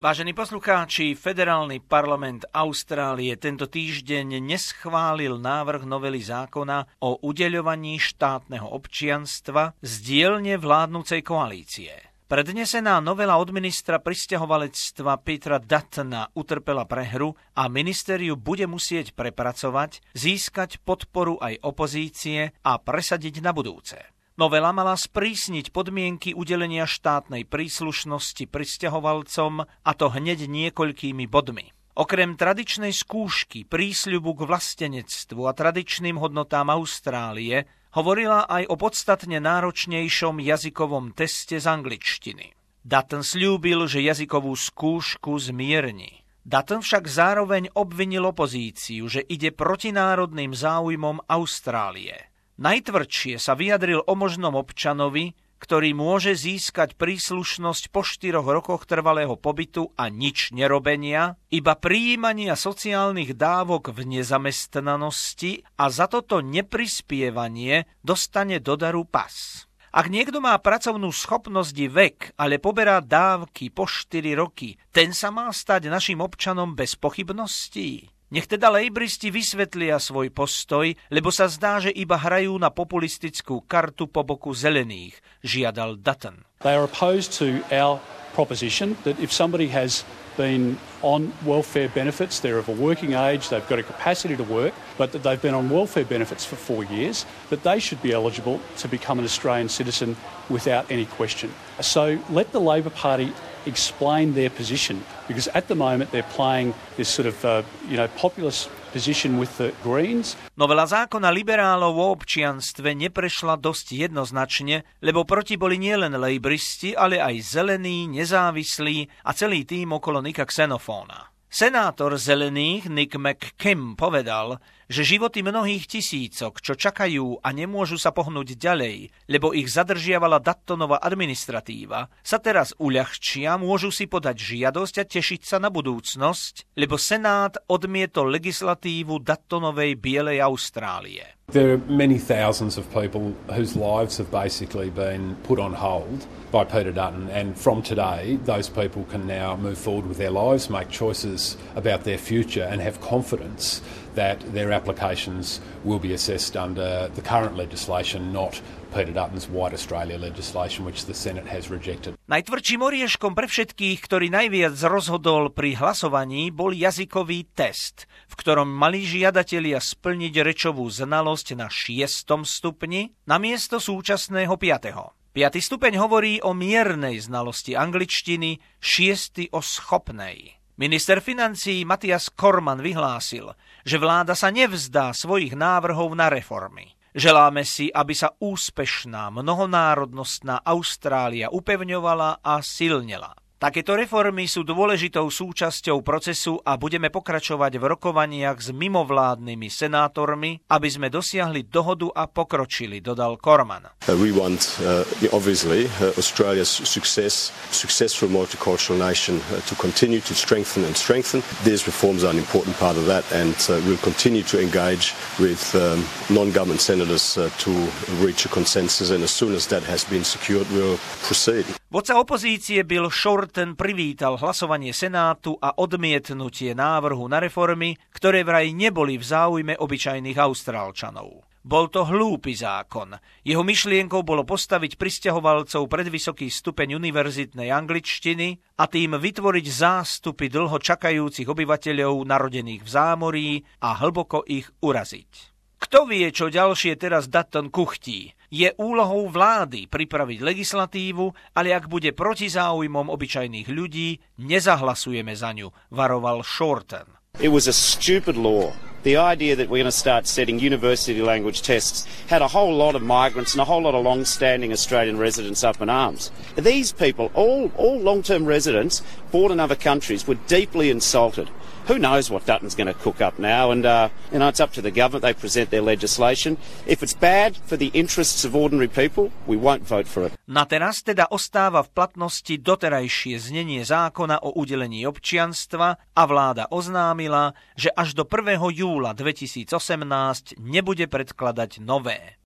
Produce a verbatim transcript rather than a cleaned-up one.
Vážení poslucháči, Federálny parlament Austrálie tento týždeň neschválil návrh novely zákona o udeľovaní štátneho občianstva z dielne vládnucej koalície. Prednesená novela od ministra prisťahovalectva Petera Duttona utrpela prehru a minister ju bude musieť prepracovať, získať podporu aj opozície a presadiť na budúce. Novela mala sprísniť podmienky udelenia štátnej príslušnosti prisťahovalcom, a to hneď niekoľkými bodmi. Okrem tradičnej skúšky, prísľubu k vlastenectvu a tradičným hodnotám Austrálie hovorila aj o podstatne náročnejšom jazykovom teste z angličtiny. Dutton sľúbil, že jazykovú skúšku zmierni. Dutton však zároveň obvinil opozíciu, že ide proti národným záujmom Austrálie. Najtvrdšie sa vyjadril o možnom občanovi, ktorý môže získať príslušnosť po štyroch rokoch trvalého pobytu a nič nerobenia, iba prijímania sociálnych dávok v nezamestnanosti a za toto neprispievanie dostane do daru pas. Ak niekto má pracovnú schopnosť i vek, ale poberá dávky po štyri roky, ten sa má stať našim občanom bez pochybností? Nech teda lejbristi vysvetlia svoj postoj, lebo sa zdá, že iba hrajú na populistickú kartu po boku zelených, žiadal Dutton. They are opposed to our proposition that if somebody has been on welfare benefits, they're of a working age, they've got a capacity to work, but that they've been on welfare benefits for four years, that they should be eligible to become an Australian citizen without any question. So let the Labor Party explain their position, because at the moment they're playing this sort of uh, you know populist position with the Greens. Novela zákona liberálov o občianstve neprešla dosť jednoznačne, lebo proti boli nielen lejbristi, ale aj zelení, nezávislí a celý tým okolo Nicka Xenofóna. Senátor zelených Nick McKim povedal, že životy mnohých tisícok, čo čakajú a nemôžu sa pohnúť ďalej, lebo ich zadržiavala Duttonova administratíva, sa teraz uľahčia, môžu si podať žiadosť a tešiť sa na budúcnosť, lebo Senát odmietol legislatívu Duttonovej Bielej Austrálie. There are many thousands of people whose lives have basically been put on hold by Peter Dutton, and from today those people can now move forward with their lives, make choices about their future and have confidence that their applications will be assessed under the current legislation, not Peter Dutton's White Australia legislation, which the Senate has rejected. Najtvrdším orieškom pre všetkých, ktorý najviac rozhodol pri hlasovaní, bol jazykový test, v ktorom mali žiadatelia splniť rečovú znalosť na šiestom stupni namiesto súčasného piateho. Piaty stupeň hovorí o miernej znalosti angličtiny, šiesty o schopnej. Minister financií Matthias Cormann vyhlásil, že vláda sa nevzdá svojich návrhov na reformy. Želáme si, aby sa úspešná mnohonárodnostná Austrália upevňovala a silnela. Takéto reformy sú dôležitou súčasťou procesu a budeme pokračovať v rokovaniach s mimovládnymi senátormi, aby sme dosiahli dohodu a pokročili, dodal Cormann. Uh, we want, uh, obviously, uh, Australia's success, successful multicultural nation uh, to continue to strengthen and strengthen. These reforms are an important part of that, and uh, we'll continue to engage with um, non-government senators uh, to reach a consensus, and as soon as that has been secured, we'll proceed. Vodca opozície Bill Shorten privítal hlasovanie Senátu a odmietnutie návrhu na reformy, ktoré vraj neboli v záujme obyčajných Austrálčanov. Bol to hlúpy zákon. Jeho myšlienkou bolo postaviť prisťahovalcov pred vysoký stupeň univerzitnej angličtiny a tým vytvoriť zástupy dlho čakajúcich obyvateľov narodených v zámorí a hlboko ich uraziť. Kto vie, čo ďalšie teraz Dutton kuchtí? Je úlohou vlády pripraviť legislatívu, ale ak bude proti záujmom obyčajných ľudí, nezahlasujeme za ňu, varoval Shorten. It was a stupid law. The idea that we're going to start setting university language tests had a whole lot of migrants and a whole lot of long-standing Australian residents up in arms. These people, all, all long-term residents born in other countries, were deeply insulted. Who knows what Dutton's going to cook up now, and uh, you know, it's up to the government. They present their legislation. If it's bad for the interests of ordinary people, we won't vote for it. Na teraz teda ostáva v platnosti doterajšie znenie zákona o udelení občianstva a vláda oznámila, že až do prvého júla dvetisícosemnásť nebude predkladať nové.